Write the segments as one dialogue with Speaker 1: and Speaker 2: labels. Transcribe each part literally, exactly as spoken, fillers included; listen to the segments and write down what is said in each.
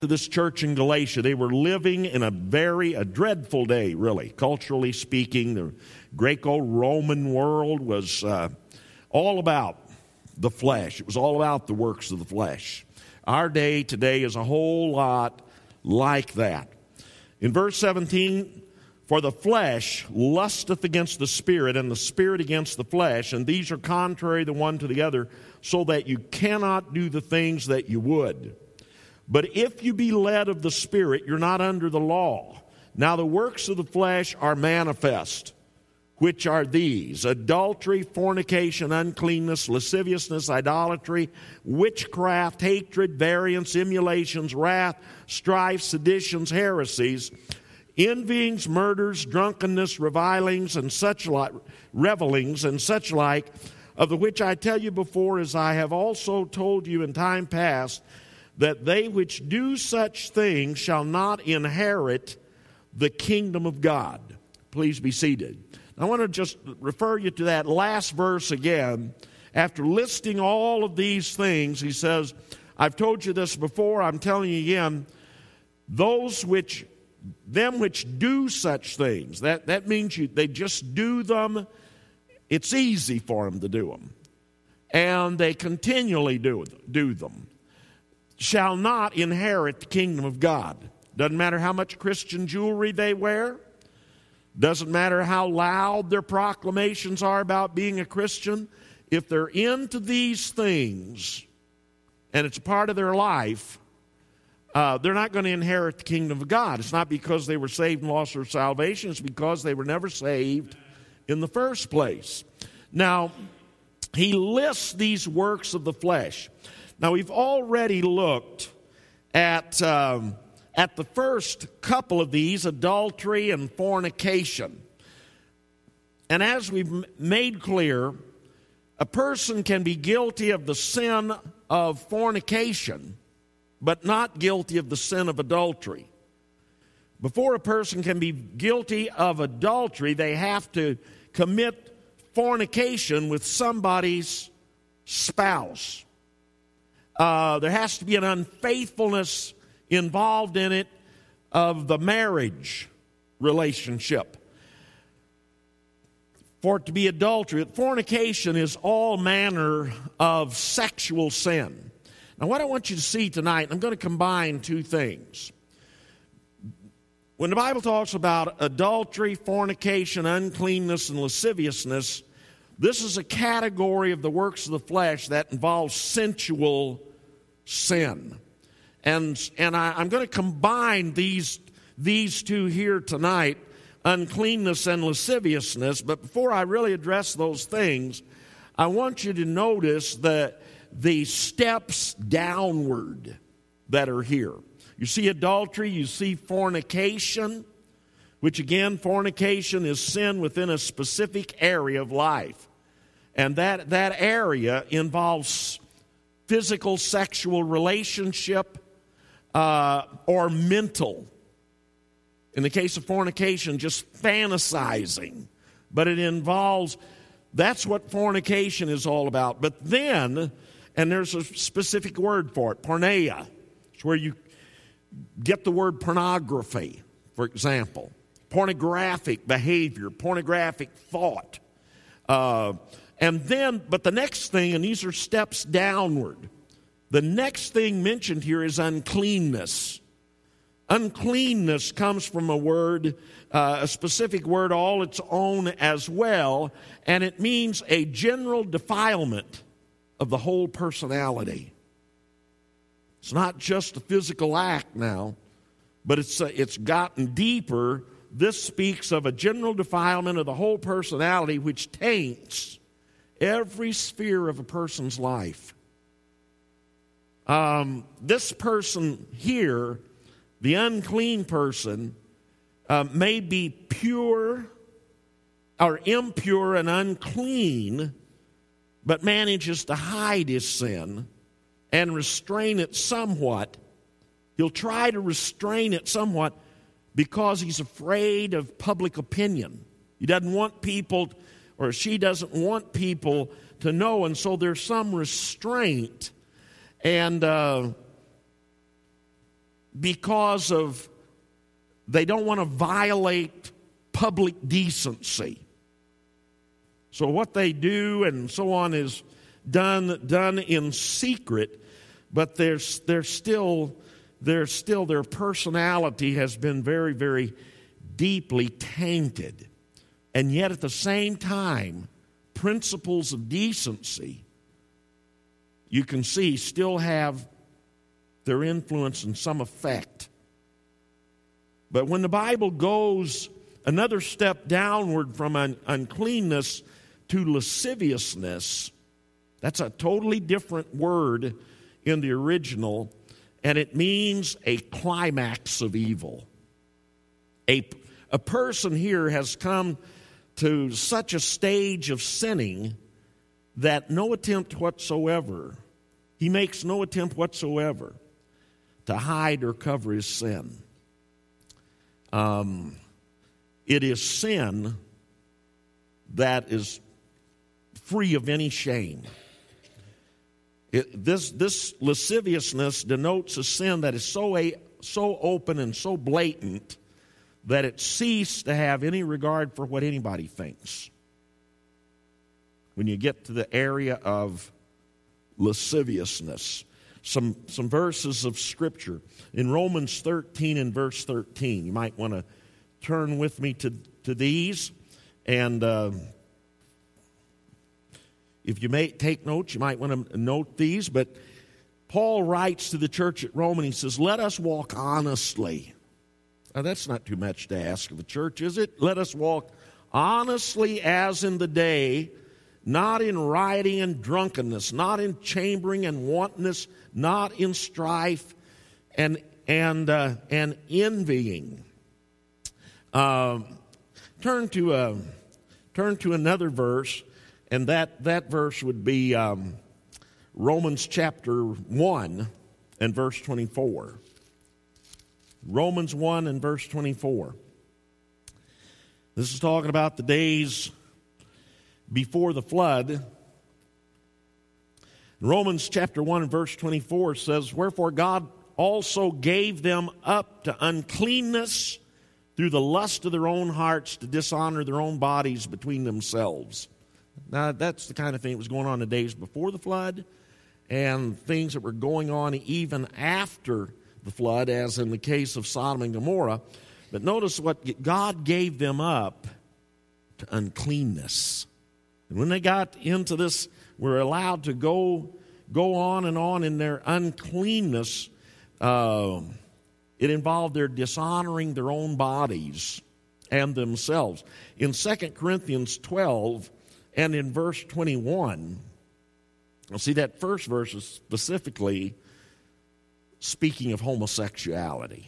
Speaker 1: to this church in Galatia. They were living in a very, a dreadful day, really, culturally speaking. The Greco-Roman world was uh, all about the flesh. It was all about the works of the flesh. Our day today is a whole lot like that. In verse seventeen, for the flesh lusteth against the spirit, and the spirit against the flesh, and these are contrary the one to the other, so that you cannot do the things that you would. But if you be led of the Spirit, you're not under the law. Now the works of the flesh are manifest, which are these: adultery, fornication, uncleanness, lasciviousness, idolatry, witchcraft, hatred, variance, emulations, wrath, strife, seditions, heresies, envyings, murders, drunkenness, revilings, and such like, revelings, and such like, of the which I tell you before, as I have also told you in time past, that they which do such things shall not inherit the kingdom of God. Please be seated. I want to just refer you to that last verse again. After listing all of these things, he says, I've told you this before, I'm telling you again, those which, them which do such things, that, that means you, they just do them, it's easy for them to do them, and they continually do, do them, shall not inherit the kingdom of God. Doesn't matter how much Christian jewelry they wear. Doesn't matter how loud their proclamations are about being a Christian. If they're into these things and it's part of their life, uh, they're not going to inherit the kingdom of God. It's not because they were saved and lost their salvation. It's because they were never saved in the first place. Now, he lists these works of the flesh. Now, we've already looked at, um, at the first couple of these, adultery and fornication. And as we've made clear, a person can be guilty of the sin of fornication, but not guilty of the sin of adultery. Before a person can be guilty of adultery, they have to commit fornication with somebody's spouse. Uh, there has to be an unfaithfulness involved in it of the marriage relationship. For it to be adultery, fornication is all manner of sexual sin. Now, what I want you to see tonight, I'm going to combine two things. When the Bible talks about adultery, fornication, uncleanness, and lasciviousness, this is a category of the works of the flesh that involves sensual sin. And, and I, I'm going to combine these, these two here tonight, uncleanness and lasciviousness. But before I really address those things, I want you to notice the, the steps downward that are here. You see adultery, you see fornication, which again, fornication is sin within a specific area of life. And that, that area involves physical sexual relationship uh, or mental. In the case of fornication, just fantasizing. But it involves, that's what fornication is all about. But then, and there's a specific word for it, porneia. It's where you get the word pornography, for example. Pornographic behavior, pornographic thought. Uh, and then, but the next thing, and these are steps downward, the next thing mentioned here is uncleanness. Uncleanness comes from a word, uh, a specific word all its own as well, and it means a general defilement of the whole personality. It's not just a physical act now, but it's uh, it's gotten deeper. This speaks of a general defilement of the whole personality, which taints every sphere of a person's life. Um, this person here, the unclean person, uh, may be pure or impure and unclean, but manages to hide his sin and restrain it somewhat. He'll try to restrain it somewhat because he's afraid of public opinion. He doesn't want people, or she doesn't want people to know, and so there's some restraint. And uh, because of they don't want to violate public decency. So what they do and so on is done done in secret, but there's there's still there's still their personality has been very, very deeply tainted. And yet at the same time, principles of decency, you can see, still have their influence and some effect. But when the Bible goes another step downward from un- uncleanness to lasciviousness, that's a totally different word in the original, and it means a climax of evil. A, a person here has come to such a stage of sinning that no attempt whatsoever, he makes no attempt whatsoever to hide or cover his sin. Um, it is sin that is free of any shame. It, this, this lasciviousness denotes a sin that is so, a, so open and so blatant that it ceased to have any regard for what anybody thinks. When you get to the area of lasciviousness, some, some verses of Scripture. In Romans thirteen and verse thirteen, you might want to turn with me to, to these. And uh, if you may take notes, you might want to note these. But Paul writes to the church at Rome, and he says, let us walk honestly. Now, that's not too much to ask of a church, is it? Let us walk honestly as in the day, not in rioting and drunkenness, not in chambering and wantonness, not in strife and and uh, and envying. Um, turn to a turn to another verse, and that that verse would be um, Romans chapter one and verse twenty-four. Romans one and verse twenty-four. This is talking about the days before the flood. Romans chapter one and verse twenty-four says, wherefore God also gave them up to uncleanness through the lust of their own hearts to dishonor their own bodies between themselves. Now, that's the kind of thing that was going on in the days before the flood and things that were going on even after the flood, as in the case of Sodom and Gomorrah. But notice what God gave them up to uncleanness. And when they got into this, were allowed to go go on and on in their uncleanness, uh, it involved their dishonoring their own bodies and themselves. In Second Corinthians twelve and in verse twenty-one, you'll see that first verse is specifically speaking of homosexuality.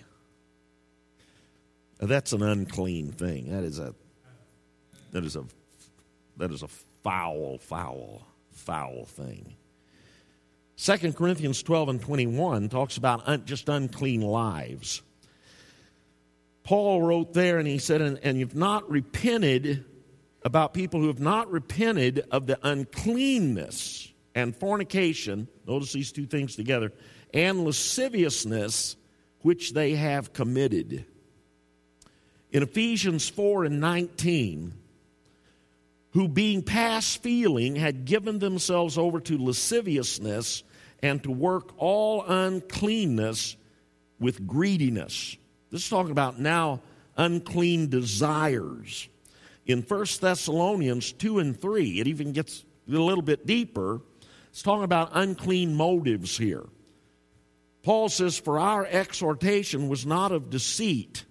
Speaker 1: Now, that's an unclean thing. That is a that is a that is a foul, foul, foul thing. Second Corinthians twelve and twenty-one talks about un, just unclean lives. Paul wrote there, and he said, and, and you've not repented about people who have not repented of the uncleanness and fornication, notice these two things together, and lasciviousness which they have committed. In Ephesians four and nineteen, who being past feeling had given themselves over to lasciviousness and to work all uncleanness with greediness. This is talking about now unclean desires. In First Thessalonians two and three, it even gets a little bit deeper. It's talking about unclean motives here. Paul says, for our exhortation was not of deceit.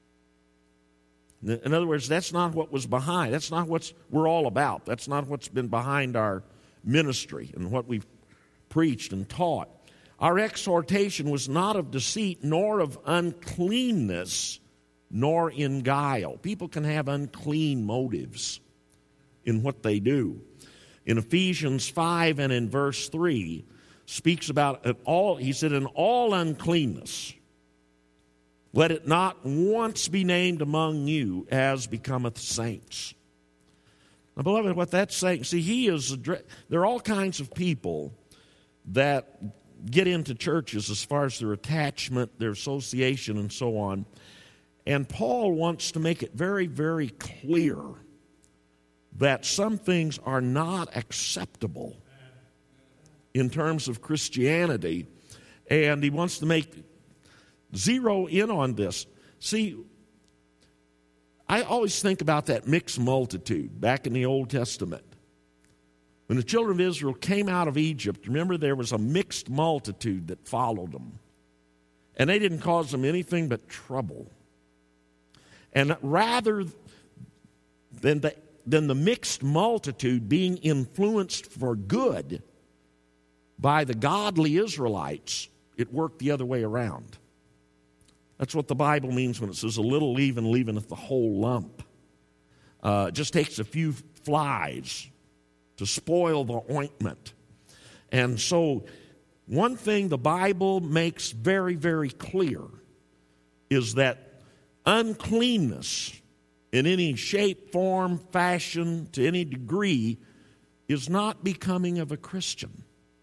Speaker 1: In other words, that's not what was behind. That's not what we're all about. That's not what's been behind our ministry and what we've preached and taught. Our exhortation was not of deceit, nor of uncleanness, nor in guile. People can have unclean motives in what they do. In Ephesians five and in verse three, speaks about it all. He said, in all uncleanness, let it not once be named among you as becometh saints. Now, beloved, what that's saying, see, he is, there are all kinds of people that get into churches as far as their attachment, their association, and so on. And Paul wants to make it very, very clear that some things are not acceptable in terms of Christianity. And he wants to make zero in on this. See, I always think about that mixed multitude back in the Old Testament. When the children of Israel came out of Egypt, remember there was a mixed multitude that followed them. And they didn't cause them anything but trouble. And rather than the, than the mixed multitude being influenced for good by the godly Israelites, it worked the other way around. That's what the Bible means when it says a little leaven leaveneth the whole lump. Uh, it just takes a few flies to spoil the ointment. And so one thing the Bible makes very, very clear is that uncleanness in any shape, form, fashion, to any degree, is not becoming of a Christian.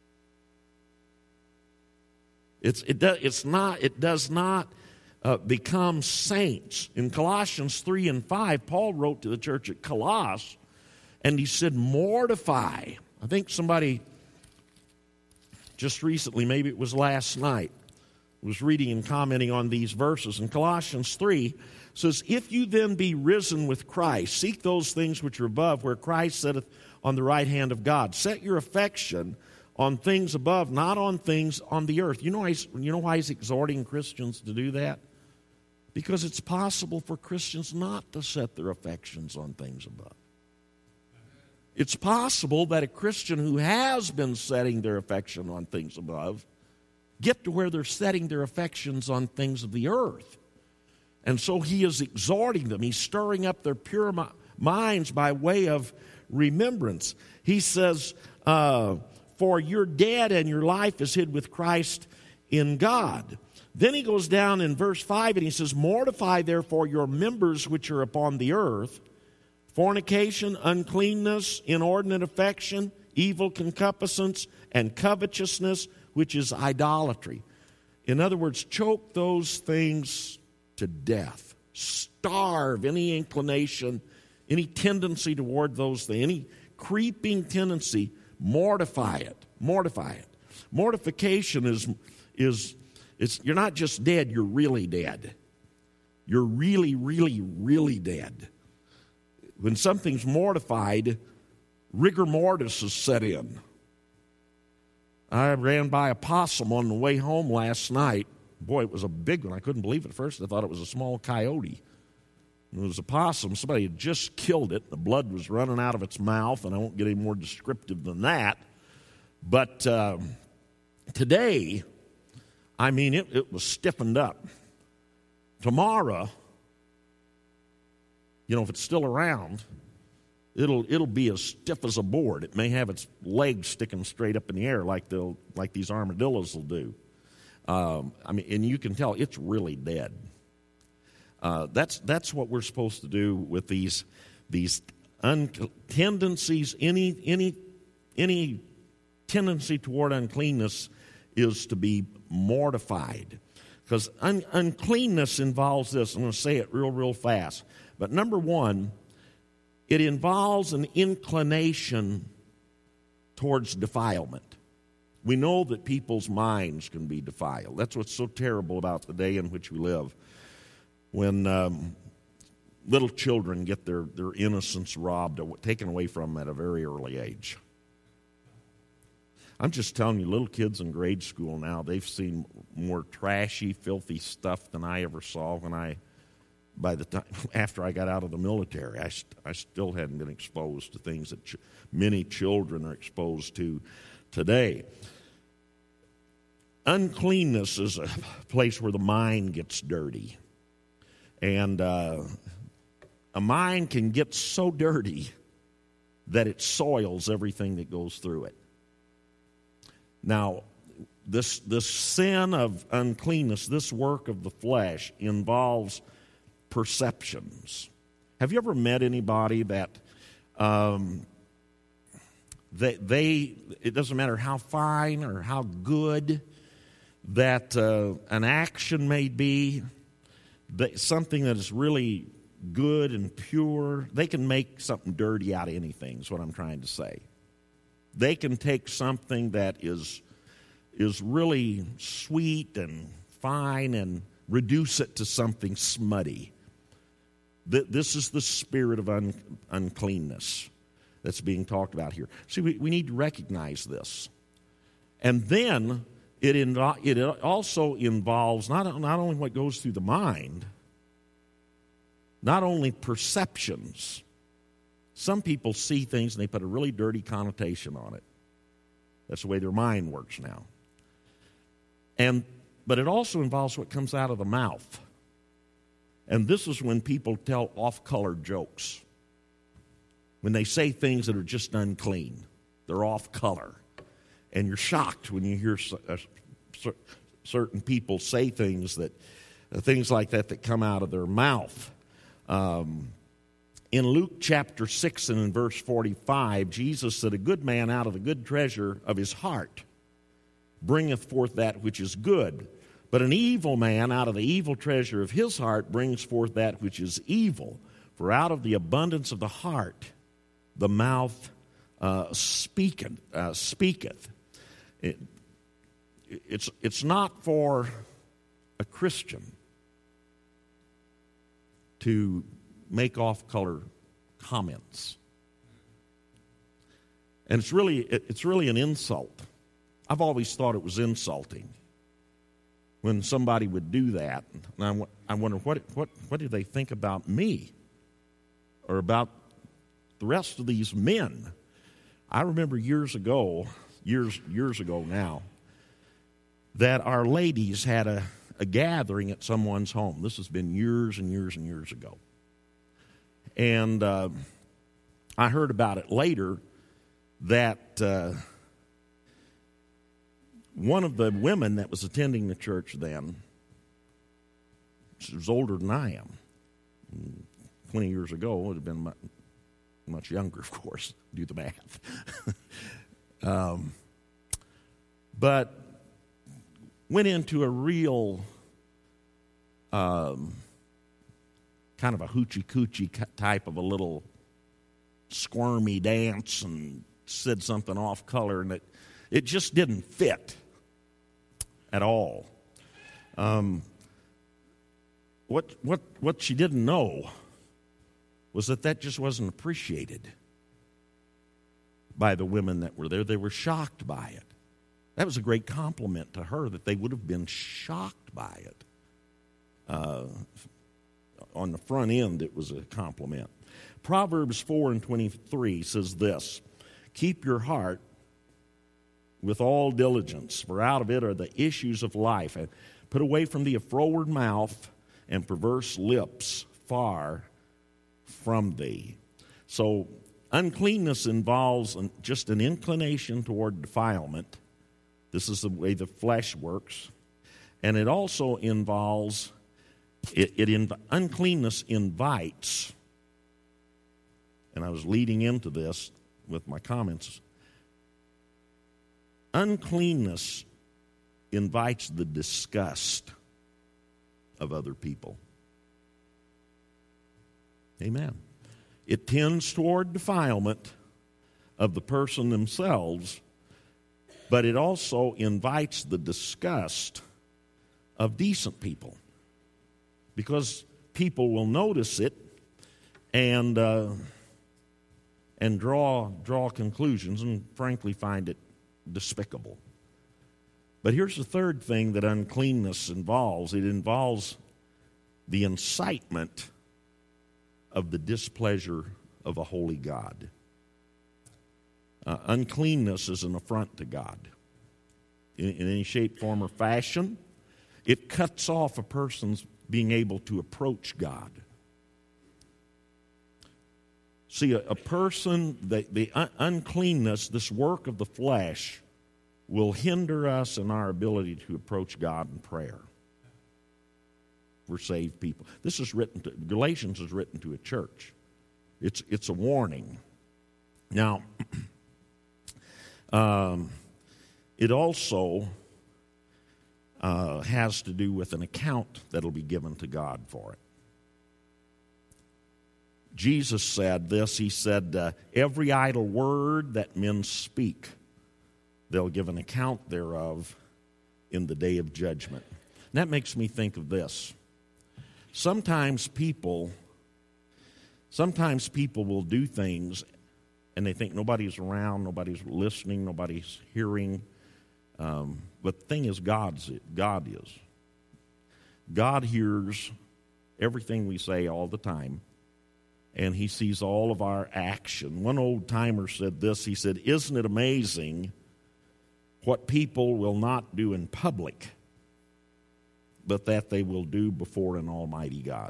Speaker 1: It's, it, do, it's not, it does not uh, become saints. In Colossians three and five, Paul wrote to the church at Colossus, and he said, mortify. I think somebody just recently, maybe it was last night, was reading and commenting on these verses. In Colossians three, says, if you then be risen with Christ, seek those things which are above, where Christ sitteth on the right hand of God. Set your affection on things above, not on things on the earth. You know, you know why he's exhorting Christians to do that? Because it's possible for Christians not to set their affections on things above. It's possible that a Christian who has been setting their affection on things above get to where they're setting their affections on things of the earth. And so he is exhorting them. He's stirring up their pure mi- minds by way of remembrance. He says, uh, for you're dead and your life is hid with Christ in God. Then he goes down in verse five and he says, mortify therefore your members which are upon the earth, fornication, uncleanness, inordinate affection, evil concupiscence, and covetousness, which is idolatry. In other words, choke those things to death. Starve any inclination, any tendency toward those things, any creeping tendency. Mortify it. Mortify it. Mortification is, is it's, you're not just dead, you're really dead. You're really, really, really dead. When something's mortified, rigor mortis is set in. I ran by a possum on the way home last night. Boy, it was a big one. I couldn't believe it at first. I thought it was a small coyote. It was a possum. Somebody had just killed it. The blood was running out of its mouth, and I won't get any more descriptive than that. But uh, today, I mean, it, it was stiffened up. Tomorrow, you know, if it's still around, it'll it'll be as stiff as a board. It may have its legs sticking straight up in the air like they'll like these armadillos will do. Um, I mean, and you can tell it's really dead. Uh, that's that's what we're supposed to do with these these un- tendencies. Any any any tendency toward uncleanness is to be mortified, because un- uncleanness involves this. I'm going to say it real real fast. But number one, it involves an inclination towards defilement. We know that people's minds can be defiled. That's what's so terrible about the day in which we live. When um, little children get their, their innocence robbed, or taken away from them at a very early age. I'm just telling you, little kids in grade school now, they've seen more trashy, filthy stuff than I ever saw when I, by the time, after I got out of the military. I, I still hadn't been exposed to things that ch- many children are exposed to today. Uncleanness is a place where the mind gets dirty. And uh, a mind can get so dirty that it soils everything that goes through it. Now, this, this sin of uncleanness, this work of the flesh, involves perceptions. Have you ever met anybody that um, they, they it doesn't matter how fine or how good that uh, an action may be, that something that is really good and pure, they can make something dirty out of anything, is what I'm trying to say. They can take something that is is really sweet and fine and reduce it to something smutty. This is the spirit of un, uncleanness that's being talked about here. See, we, we need to recognize this. And then it, invo- it also involves not, not only what goes through the mind, not only perceptions. Some people see things and they put a really dirty connotation on it. That's the way their mind works now. And but it also involves what comes out of the mouth. And this is when people tell off-color jokes. When they say things that are just unclean. They're off-color. And you're shocked when you hear certain people say things that, things like that that come out of their mouth. Um, in Luke chapter six and in verse forty-five, Jesus said, "A good man out of the good treasure of his heart bringeth forth that which is good. But an evil man out of the evil treasure of his heart brings forth that which is evil. For out of the abundance of the heart the mouth uh, speaketh." Uh, speaketh. It, it's, it's not for a Christian to make off-color comments. And it's really, it's really an insult. I've always thought it was insulting when somebody would do that. And I, I wonder, what, what, what do they think about me or about the rest of these men? I remember years ago, years, years ago now, that our ladies had a, a gathering at someone's home. This has been years and years and years ago. And uh, I heard about it later that uh, one of the women that was attending the church then, she was older than I am. twenty years ago, it would have been much, much younger, of course. Do the math. um, but went into a real um, kind of a hoochie-coochie type of a little squirmy dance and said something off-color, and it, it just didn't fit at all. Um, what what what she didn't know was that that just wasn't appreciated by the women that were there. They were shocked by it. That was a great compliment to her, that they would have been shocked by it. Uh, on the front end, it was a compliment. Proverbs four and twenty-three says this: "Keep your heart with all diligence, for out of it are the issues of life. And put away from thee a froward mouth and perverse lips far from thee." So uncleanness involves an, just an inclination toward defilement. This is the way the flesh works. And it also involves, it, it in, uncleanness invites, and I was leading into this with my comments, uncleanness invites the disgust of other people. Amen. It tends toward defilement of the person themselves, but it also invites the disgust of decent people, because people will notice it and uh, and draw draw conclusions and frankly find it despicable. But here's the third thing that uncleanness involves. It involves the incitement of the displeasure of a holy God. Uh, uncleanness is an affront to God in, in any shape, form, or fashion. It cuts off a person's being able to approach God. See, a, a person, the, the un- uncleanness, this work of the flesh, will hinder us in our ability to approach God in prayer for saved people. This is written to, Galatians is written to a church. It's, it's a warning. Now, Um, it also uh, has to do with an account that'll be given to God for it. Jesus said this, he said, uh, every idle word that men speak, they'll give an account thereof in the day of judgment. And that makes me think of this. Sometimes people, sometimes people will do things and they think nobody's around, nobody's listening, nobody's hearing. Um, but the thing is, God's God is. God hears everything we say all the time, and he sees all of our action. One old timer said this, he said, isn't it amazing what people will not do in public, but that they will do before an almighty God?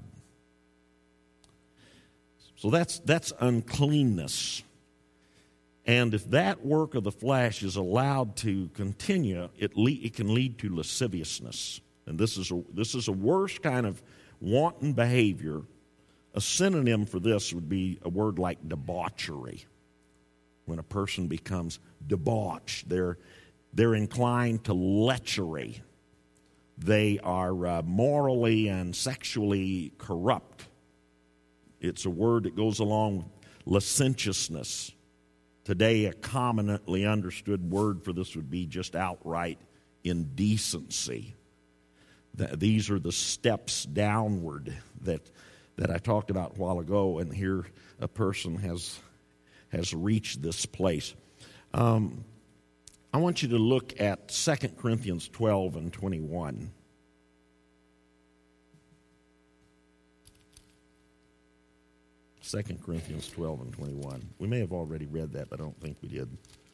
Speaker 1: So that's that's uncleanness. And if that work of the flesh is allowed to continue, it, le- it can lead to lasciviousness. And this is a, this is a worse kind of wanton behavior. A synonym for this would be a word like debauchery. When a person becomes debauched, they're, they're inclined to lechery. They are uh, morally and sexually corrupt. It's a word that goes along with licentiousness. Today, a commonly understood word for this would be just outright indecency. These are the steps downward that that I talked about a while ago, and here a person has has reached this place. Um, I want you to look at Second Corinthians twelve and twenty-one. Second Corinthians twelve and twenty-one. We may have already read that, but I don't think we did.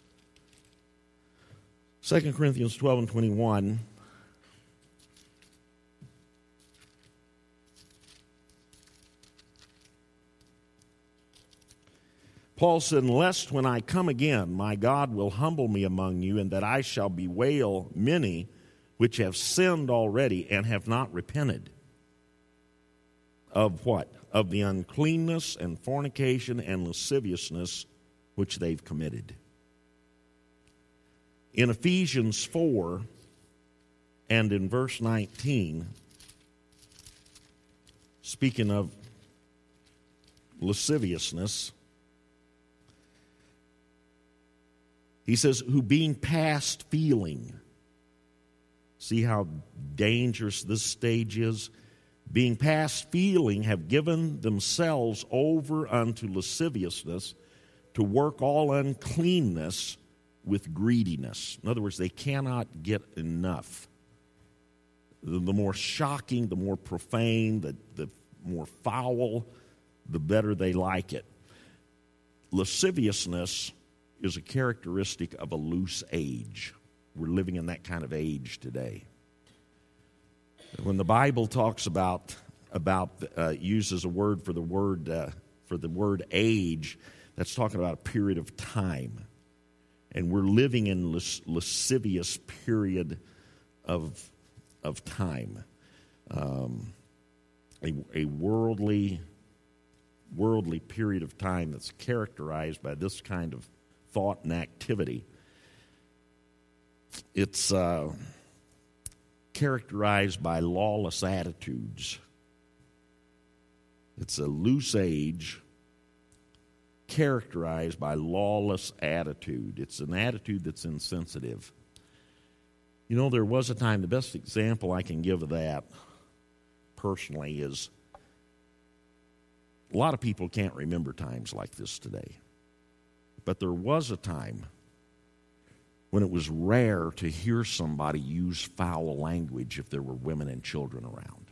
Speaker 1: Second Corinthians twelve and twenty-one. Paul said, lest when I come again, my God will humble me among you, and that I shall bewail many which have sinned already and have not repented. Of what? Of the uncleanness and fornication and lasciviousness which they've committed. In Ephesians four and in verse nineteen, speaking of lasciviousness, he says, who being past feeling, see how dangerous this stage is? Being past feeling, have given themselves over unto lasciviousness to work all uncleanness with greediness. In other words, they cannot get enough. The, the more shocking, the more profane, the, the more foul, the better they like it. Lasciviousness is a characteristic of a loose age. We're living in that kind of age today. When the Bible talks about about uh, uses a word for the word uh, for the word age, that's talking about a period of time, and we're living in las- lascivious period of of time, um, a, a worldly worldly period of time that's characterized by this kind of thought and activity. It's uh, characterized by lawless attitudes. It's a loose age characterized by lawless attitude. It's an attitude that's insensitive. You know, there was a time, the best example I can give of that personally is a lot of people can't remember times like this today. But there was a time when it was rare to hear somebody use foul language if there were women and children around.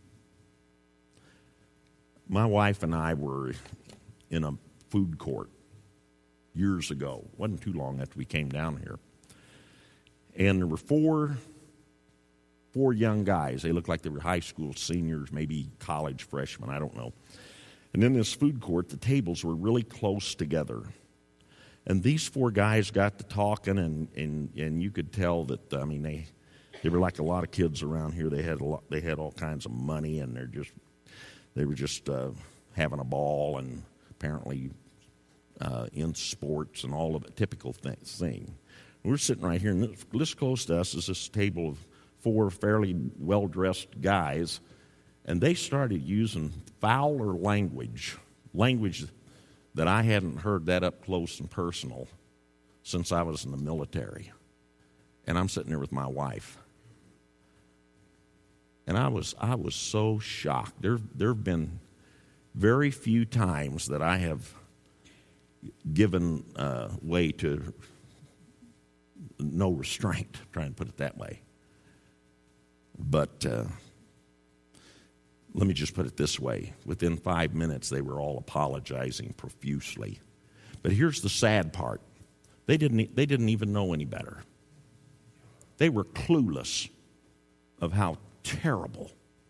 Speaker 1: My wife and I were in a food court years ago. It wasn't too long after we came down here. And there were four, four young guys. They looked like they were high school seniors, maybe college freshmen, I don't know. And in this food court, the tables were really close together. And these four guys got to talking, and, and, and you could tell that, I mean, they they were like a lot of kids around here. They had a lot, they had all kinds of money, and they're just they were just uh, having a ball, and apparently uh, in sports and all of the typical th- thing. We're sitting right here, and this, this close to us is this table of four fairly well-dressed guys, and they started using fouler language, language that I hadn't heard that up close and personal since I was in the military. And I'm sitting there with my wife. And I was I was so shocked. There there have been very few times that I have given uh, way to no restraint, trying to put it that way. But uh, let me just put it this way. Within five minutes, they were all apologizing profusely. But here's the sad part. They didn't, they didn't even know any better. They were clueless of how terrible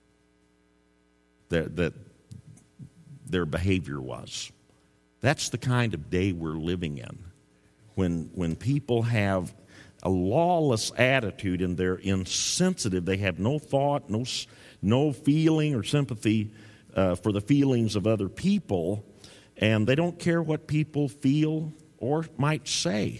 Speaker 1: their, that their behavior was. That's the kind of day we're living in. When, when people have a lawless attitude and they're insensitive, they have no thought, no, no feeling or sympathy uh, for the feelings of other people, and they don't care what people feel or might say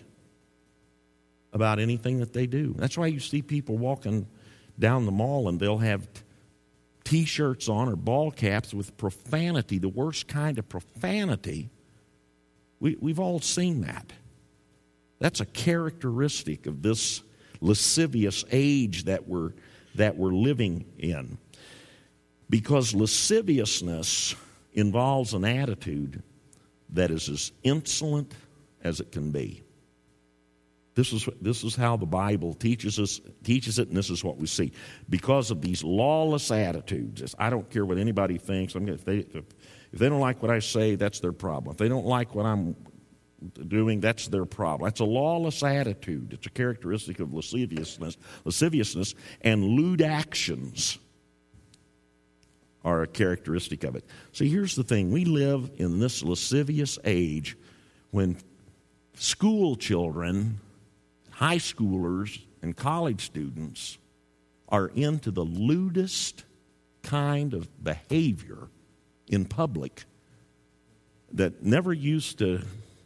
Speaker 1: about anything that they do. That's why you see people walking down the mall and they'll have T-shirts on or ball caps with profanity, the worst kind of profanity. We, we've all seen that. That's a characteristic of this lascivious age that we're, that we're living in. Because lasciviousness involves an attitude that is as insolent as it can be. This is, this is how the Bible teaches us, teaches it, and this is what we see. Because of these lawless attitudes, I don't care what anybody thinks. I'm gonna, if, they, if they don't like what I say, that's their problem. If they don't like what I'm doing, that's their problem. That's a lawless attitude. It's a characteristic of lasciviousness, lasciviousness, and lewd actions are a characteristic of it. See, here's the thing. We live in this lascivious age when school children, high schoolers, and college students are into the lewdest kind of behavior in public that never used to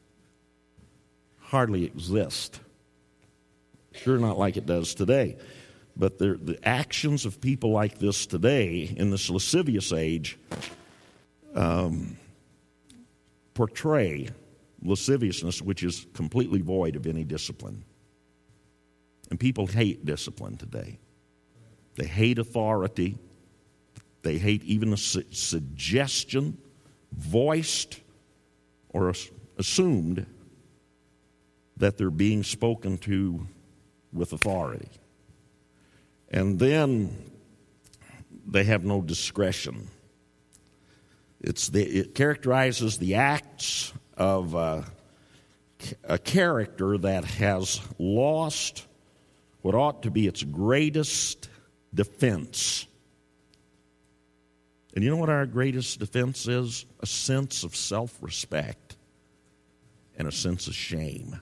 Speaker 1: hardly exist. Sure not like it does today. But the actions of people like this today, in this lascivious age, um, portray lasciviousness, which is completely void of any discipline. And people hate discipline today. They hate authority. They hate even a su- suggestion, voiced or as- assumed, that they're being spoken to with authority. And then they have no discretion. It's the, it characterizes the acts of uh, a character that has lost what ought to be its greatest defense. And you know what our greatest defense is? A sense of self-respect and a sense of shame.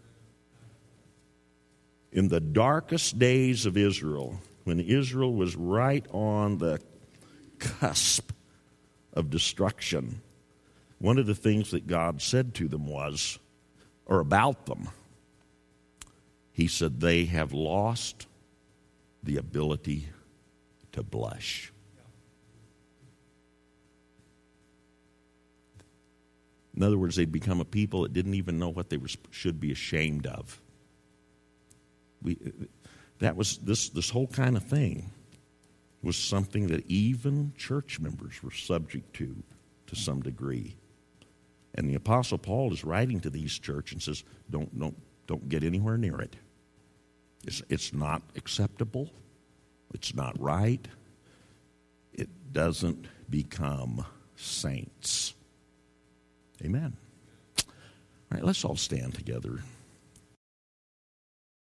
Speaker 1: In the darkest days of Israel, when Israel was right on the cusp of destruction, one of the things that God said to them was, or about them, He said, they have lost the ability to blush. In other words, they'd become a people that didn't even know what they were, should be ashamed of. We, that was this this whole kind of thing was something that even church members were subject to, to some degree. And the Apostle Paul is writing to these churches and says, "Don't don't don't get anywhere near it. It's it's not acceptable. It's not right. It doesn't become saints." Amen. All right, let's all stand together.